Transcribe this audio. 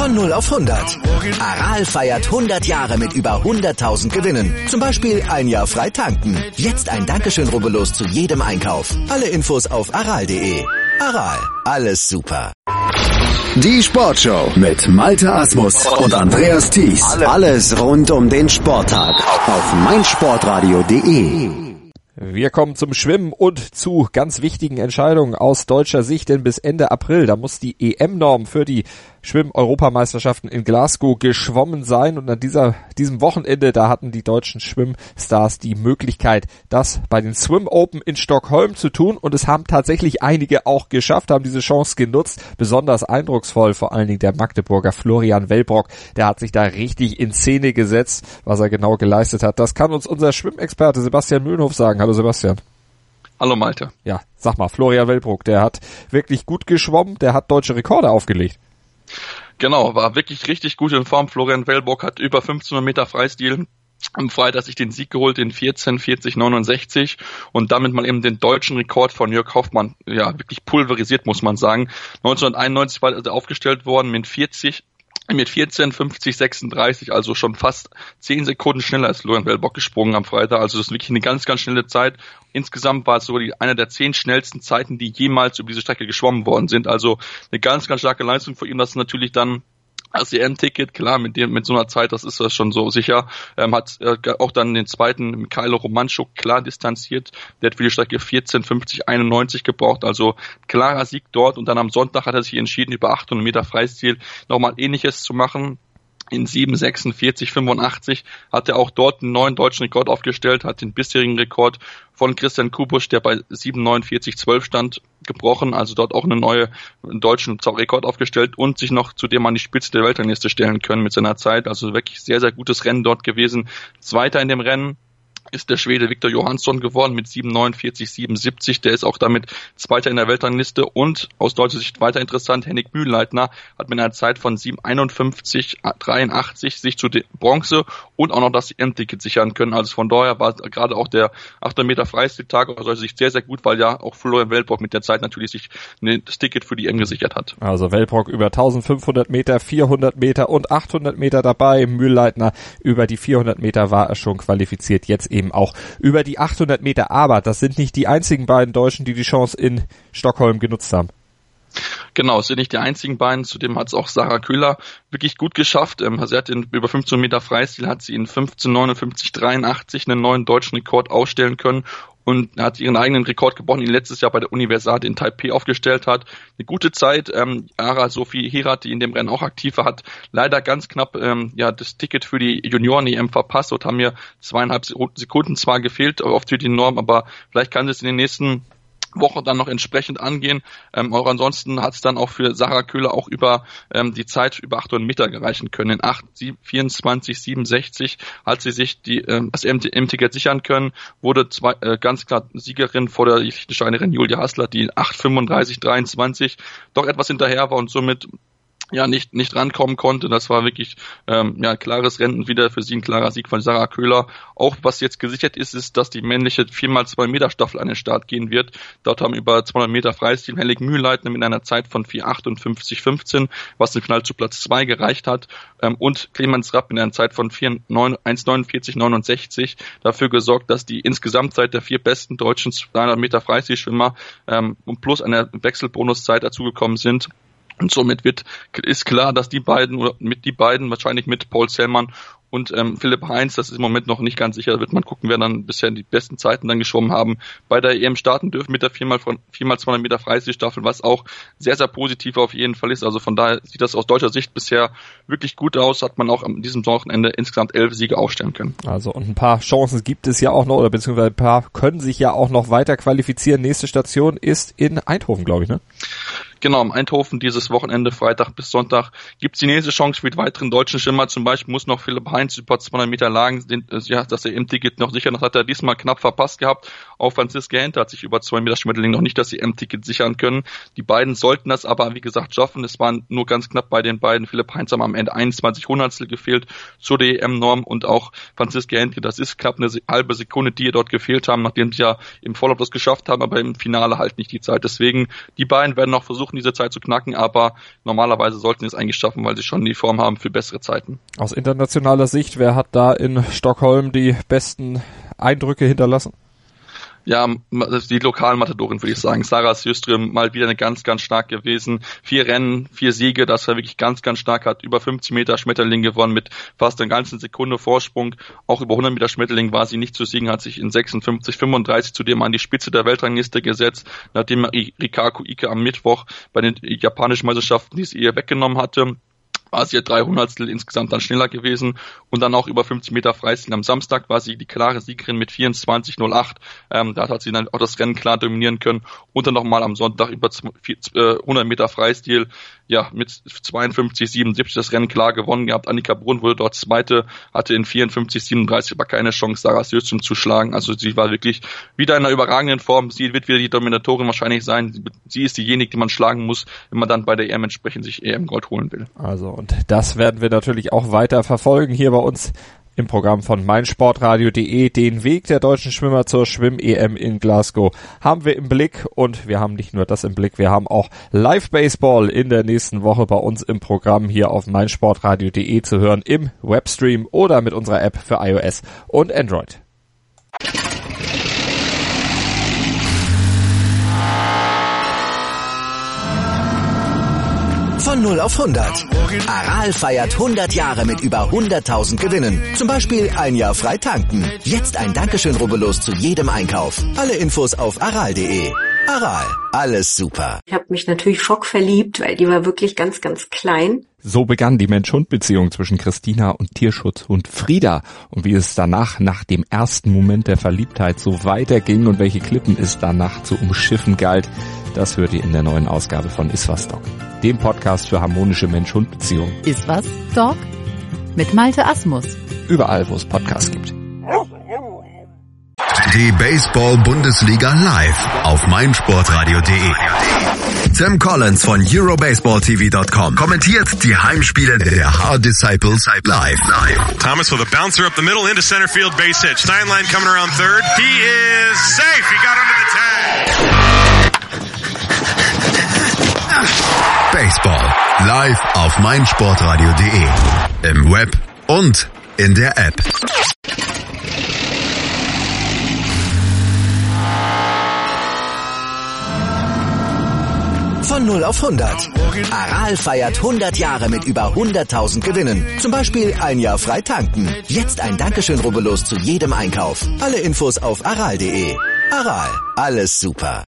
Von 0 auf 100. Aral feiert 100 Jahre mit über 100.000 Gewinnen. Zum Beispiel ein Jahr frei tanken. Jetzt ein Dankeschön, rubbellos zu jedem Einkauf. Alle Infos auf aral.de. Aral, alles super. Die Sportshow mit Malte Asmus und Andreas Thies. Alles rund um den Sporttag auf meinsportradio.de. Wir kommen zum Schwimmen und zu ganz wichtigen Entscheidungen aus deutscher Sicht, denn bis Ende April, da muss die EM-Norm für die Schwimm-Europameisterschaften in Glasgow geschwommen sein, und an diesem Wochenende, da hatten die deutschen Schwimmstars die Möglichkeit, das bei den Swim Open in Stockholm zu tun, und es haben tatsächlich einige auch geschafft, haben diese Chance genutzt, besonders eindrucksvoll vor allen Dingen der Magdeburger Florian Wellbrock, der hat sich da richtig in Szene gesetzt, was er genau geleistet hat. Das kann uns unser Schwimmexperte Sebastian Mühlenhof sagen. Hallo Sebastian. Hallo Malte. Ja, sag mal, Florian Wellbrock, der hat wirklich gut geschwommen, der hat deutsche Rekorde aufgelegt. Genau, war wirklich richtig gut in Form. Florian Wellbrock hat über 1500 Meter Freistil am Freitag sich den Sieg geholt in 14:40:69 und damit mal eben den deutschen Rekord von Jörg Hoffmann, ja, wirklich pulverisiert, muss man sagen. 1991 war er aufgestellt worden mit 14:50:36, also schon fast 10 Sekunden schneller als Florian Wellbrock gesprungen am Freitag. Also das ist wirklich eine ganz, ganz schnelle Zeit. Insgesamt war es sogar eine der 10 schnellsten Zeiten, die jemals über diese Strecke geschwommen worden sind. Also eine ganz, ganz starke Leistung für ihn. Das ist natürlich dann das EM-Ticket, klar, mit so einer Zeit, das ist das schon so sicher, hat auch dann den zweiten Mikhailo Romanchuk klar distanziert, der hat für die Strecke 14:50:91 gebraucht, also klarer Sieg dort, und dann am Sonntag hat er sich entschieden, über 800 Meter Freistil nochmal Ähnliches zu machen. In 7:46:85 hat er auch dort einen neuen deutschen Rekord aufgestellt, hat den bisherigen Rekord von Christian Kubusch, der bei 7:49:12 stand, gebrochen, also dort auch einen deutschen Rekord aufgestellt und sich noch zudem an die Spitze der Weltrangliste stellen können mit seiner Zeit, also wirklich sehr, sehr gutes Rennen dort gewesen. Zweiter in dem Rennen ist der Schwede Viktor Johansson geworden mit 7:49:77. Der ist auch damit Zweiter in der Weltrangliste, und aus deutscher Sicht weiter interessant, Henning Mühlleitner hat mit einer Zeit von 7:51:83 sich zu Bronze und auch noch das EM-Ticket sichern können. Also von daher war gerade auch der 800 Meter Freistiltag aus deutscher Sicht sehr, sehr gut, weil ja auch Florian Wellbrock mit der Zeit natürlich sich das Ticket für die EM gesichert hat. Also Wellbrock über 1500 Meter, 400 Meter und 800 Meter dabei. Mühlleitner über die 400 Meter war er schon qualifiziert, jetzt eben auch über die 800 Meter. Aber das sind nicht die einzigen beiden Deutschen, die die Chance in Stockholm genutzt haben. Genau, es sind nicht die einzigen beiden, zudem hat es auch Sarah Köhler wirklich gut geschafft. Sie hat über 15 Meter Freistil, hat sie in 15:59:83 einen neuen deutschen Rekord ausstellen können und hat ihren eigenen Rekord gebrochen, den letztes Jahr bei der Universiade in Taipei aufgestellt hat. Eine gute Zeit. Ara Sophie Herat, die in dem Rennen auch aktiv war, hat leider ganz knapp das Ticket für die Junioren-EM verpasst. Dort haben mir 2,5 Sekunden zwar gefehlt, oft für die Norm, aber vielleicht kann sie es in den nächsten Woche dann noch entsprechend angehen. Auch ansonsten hat es dann auch für Sarah Köhler auch über die Zeit über 800 Meter gereichen können. In 8:24:67 hat sie sich das EM-Ticket sichern können, wurde ganz klar Siegerin vor der Liechtensteinerin Julia Hassler, die 8:35:23 doch etwas hinterher war und somit nicht rankommen konnte. Das war wirklich ein klares Rennen, wieder für sie ein klarer Sieg von Sarah Köhler. Auch was jetzt gesichert ist, dass die männliche 4x2 Meter Staffel an den Start gehen wird. Dort haben über 200 Meter Freistil Henning Mühlleitner mit einer Zeit von 4:58:15, was im Finale zu Platz 2 gereicht hat, und Clemens Rapp mit einer Zeit von 1:49:69 dafür gesorgt, dass die Insgesamtzeit der 4 besten deutschen 200 Meter Freistilschwimmer und plus einer Wechselbonuszeit dazugekommen sind. Und somit ist klar, dass die beiden wahrscheinlich mit Paul Zellmann und Philipp Heinz, das ist im Moment noch nicht ganz sicher, da wird man gucken, wer dann bisher die besten Zeiten dann geschwommen haben, bei der EM starten dürfen mit der 4x200 Meter Freistilstaffel, was auch sehr, sehr positiv auf jeden Fall ist. Also von daher sieht das aus deutscher Sicht bisher wirklich gut aus, hat man auch an diesem Wochenende insgesamt 11 Siege aufstellen können. Also und ein paar Chancen gibt es ja auch noch, oder beziehungsweise ein paar können sich ja auch noch weiter qualifizieren. Nächste Station ist in Eindhoven, glaube ich, ne? Genau, in Eindhoven dieses Wochenende, Freitag bis Sonntag, gibt es die nächste Chance mit weiteren deutschen Schwimmer. Zum Beispiel muss noch Philipp Heinz über 200 Meter Lagen, das EM-Ticket noch sichern. Das hat er diesmal knapp verpasst gehabt. Auch Franziska Hente hat sich über 200 Meter Schmetterling noch nicht das EM-Ticket sichern können. Die beiden sollten das aber, wie gesagt, schaffen. Es waren nur ganz knapp bei den beiden. Philipp Heinz haben am Ende 21 Hundertstel gefehlt zur EM-Norm und auch Franziska Hente. Das ist knapp eine halbe Sekunde, die ihr dort gefehlt haben, nachdem sie ja im Vorlauf das geschafft haben, aber im Finale halt nicht die Zeit. Deswegen, die beiden werden noch versuchen, versuchen, diese Zeit zu knacken, aber normalerweise sollten sie es eigentlich schaffen, weil sie schon die Form haben für bessere Zeiten. Aus internationaler Sicht, wer hat da in Stockholm die besten Eindrücke hinterlassen? Ja, die lokalen Matadoren, würde ich sagen. Sara Sjöström mal wieder eine ganz, ganz stark gewesen. 4 Rennen, 4 Siege, das war wirklich ganz, ganz stark. Hat über 50 Meter Schmetterling gewonnen mit fast einer ganzen Sekunde Vorsprung. Auch über 100 Meter Schmetterling war sie nicht zu siegen, hat sich in 56,35 zudem an die Spitze der Weltrangliste gesetzt, nachdem Rikako Ike am Mittwoch bei den japanischen Meisterschaften, die sie ihr weggenommen hatte, war sie 300 insgesamt dann schneller gewesen und dann auch über 50 Meter Freistil am Samstag war sie die klare Siegerin mit 24,08. Da hat sie dann auch das Rennen klar dominieren können und dann nochmal am Sonntag über 100 Meter Freistil, ja, mit 52,77 das Rennen klar gewonnen gehabt. Annika Brunn wurde dort Zweite, hatte in 54,37 aber keine Chance, Sara Sjöström zu schlagen. Also sie war wirklich wieder in einer überragenden Form. Sie wird wieder die Dominatorin wahrscheinlich sein. Sie ist diejenige, die man schlagen muss, wenn man dann bei der EM entsprechend sich EM-Gold holen will. Also, und das werden wir natürlich auch weiter verfolgen hier bei uns im Programm von meinsportradio.de. Den Weg der deutschen Schwimmer zur Schwimm-EM in Glasgow haben wir im Blick und wir haben nicht nur das im Blick, wir haben auch Live-Baseball in der nächsten Woche bei uns im Programm hier auf meinsportradio.de zu hören, im Webstream oder mit unserer App für iOS und Android. Von 0 auf 100. Aral feiert 100 Jahre mit über 100.000 Gewinnen. Zum Beispiel ein Jahr frei tanken. Jetzt ein Dankeschön, rubbellos zu jedem Einkauf. Alle Infos auf aral.de. Aral, alles super. Ich habe mich natürlich schockverliebt, weil die war wirklich ganz, ganz klein. So begann die Mensch-Hund-Beziehung zwischen Christina und Tierschutzhund Frieda. Und wie es danach, nach dem ersten Moment der Verliebtheit, so weiterging und welche Klippen es danach zu umschiffen galt, das hört ihr in der neuen Ausgabe von Iswas Dog, dem Podcast für harmonische Mensch-Hund-Beziehungen. Iswas Dog mit Malte Asmus. Überall, wo es Podcasts gibt. Die Baseball-Bundesliga live auf meinsportradio.de. Tim Collins von EuroBaseballTV.com kommentiert die Heimspiele der Hard Disciples live. Thomas with a bouncer up the middle into center field, base hit. Steinlein coming around third. He is safe. He got under the tag. Baseball live auf meinsportradio.de. Im Web und in der App. Von 0 auf 100. Aral feiert 100 Jahre mit über 100.000 Gewinnen. Zum Beispiel ein Jahr frei tanken. Jetzt ein Dankeschön, rubbellos zu jedem Einkauf. Alle Infos auf aral.de. Aral, alles super.